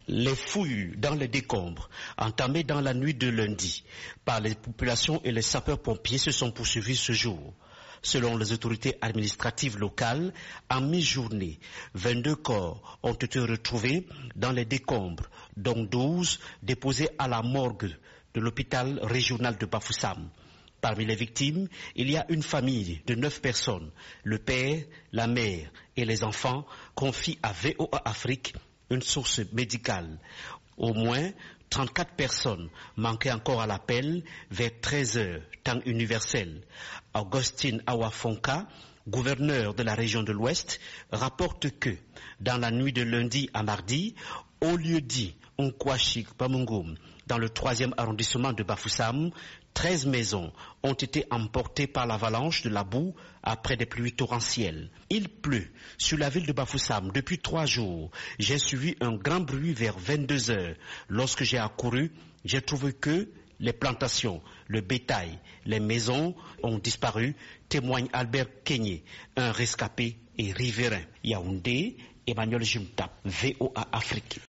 Les fouilles dans les décombres, entamées dans la nuit de lundi par les populations et les sapeurs-pompiers, se sont poursuivies ce jour. Selon les autorités administratives locales, en mi-journée, 22 corps ont été retrouvés dans les décombres, dont 12 déposés à la morgue de l'hôpital régional de Bafoussam. Parmi les victimes, il y a une famille de 9 personnes. Le père, la mère et les enfants confient à VOA Afrique une source médicale. Au moins 34 personnes manquaient encore à l'appel vers 13 heures, temps universel. Augustine Awafonka, gouverneur de la région de l'Ouest, rapporte que dans la nuit de lundi à mardi, au lieu dit Nkwashik Pamungum, dans le 3e arrondissement de Bafoussam, 13 maisons ont été emportées par l'avalanche de la boue après des pluies torrentielles. Il pleut sur la ville de Bafoussam depuis 3 jours. J'ai suivi un grand bruit vers 22 heures. Lorsque j'ai accouru, j'ai trouvé que les plantations, le bétail, les maisons ont disparu, témoigne Albert Kenyé, un rescapé et riverain. Yaoundé, Emmanuel Jimtap, VOA Afrique.